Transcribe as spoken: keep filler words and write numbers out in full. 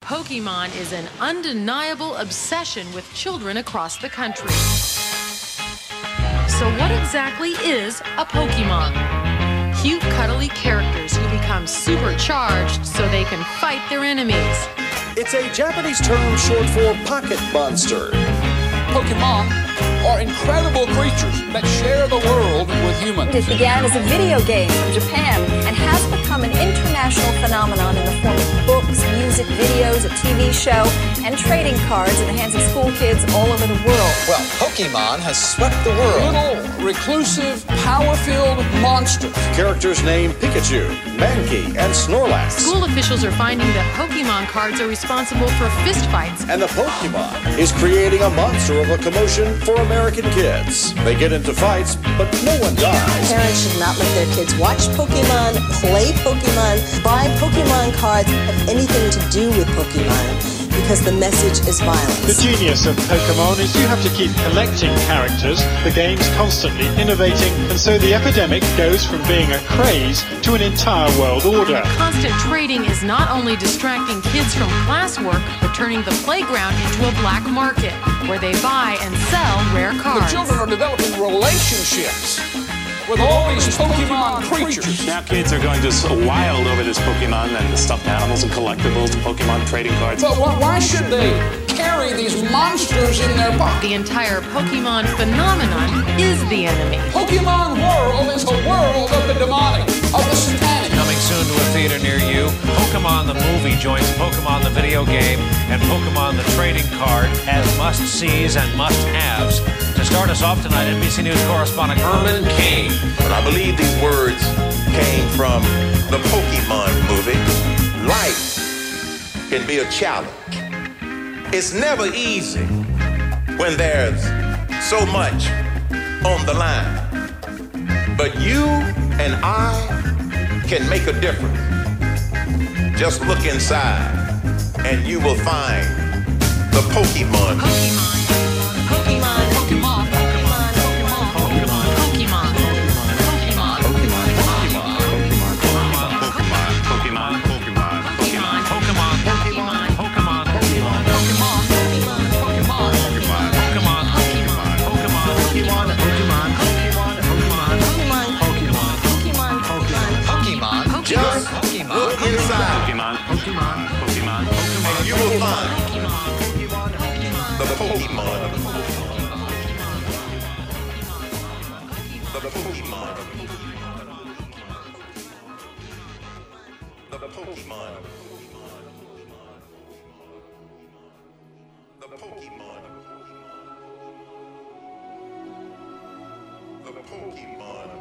Pokemon is an undeniable obsession with children across the country. So what exactly is a Pokemon? Cute, cuddly characters who become supercharged so they can fight their enemies. It's a Japanese term short for pocket monster. Pokemon are incredible creatures that share the world with humans. It began as a video game from Japan and has become an international phenomenon in the form of books, music, videos, a T V show, and trading cards in the hands of school kids all over the world. Well, Pokemon has swept the world. Little, reclusive, power-filled monsters. Characters named Pikachu, Mankey, and Snorlax. School officials are finding that Pokemon cards are responsible for fistfights. And the Pokemon is creating a monster of a commotion for American kids. They get into fights, but no one dies. Parents should not let their kids watch Pokemon, play Pokemon, buy Pokemon cards, have anything to do with Pokemon, because the message is violence. The genius of Pokemon is you have to keep collecting characters, the game's constantly innovating, and so the epidemic goes from being a craze to an entire world order. Constant trading is not only distracting kids from classwork, but turning the playground into a black market, where they buy and sell rare cards. The children are developing relationships with all these Pokemon creatures. Now kids are going just wild over this Pokemon and the stuffed animals and collectibles, Pokemon trading cards. But why should they carry these monsters in their pocket? The entire Pokemon phenomenon is the enemy. Pokemon world is a world of the demonic, of the satanic. Coming soon to a theater near you, Pokemon the movie joins Pokemon the video game and Pokemon the trading card as must-sees and must-haves. To start us off tonight, N B C News correspondent Herman Cain. And I believe these words came from the Pokemon movie. Life can be a challenge. It's never easy when there's so much on the line. But you and I can make a difference. Just look inside and you will find the Pokemon. Pokemon. Pokemon. Pokemon. Pokemon. Pokemon. Pokemon. Pokemon. Pokemon. Pokemon, Pokemon, Pokemon, Pokemon, Pokemon, Pokemon. Pokemon, Pokemon. Pokemon, Pokemon. Pokemon, Pokemon, Pokemon, Pokemon. Pokemon, Pokemon. Just Pokemon, look inside Pokemon, Pokemon, Pokemon, Pokemon, and you will find the Pokemon. The Pokemon, Pokemon. The Pokemon. The Pokemon. The Pokemon.